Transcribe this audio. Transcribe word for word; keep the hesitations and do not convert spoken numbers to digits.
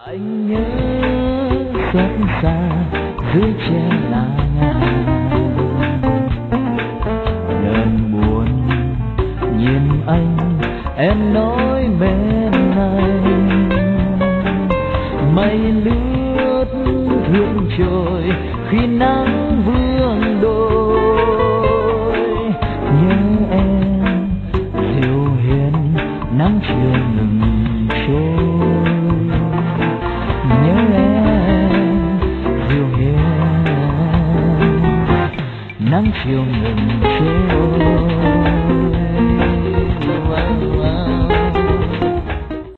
Anh nhớ rất xa dưới che lá ngàn, ngần buồn nhìn anh em nói bên anh, mây lướt thương trôi khi nắng vương đôi, nhớ em dịu hiền nắng chiều ngừng trôi, nhớ em dịu hiền nắng chiều ngừng trôi.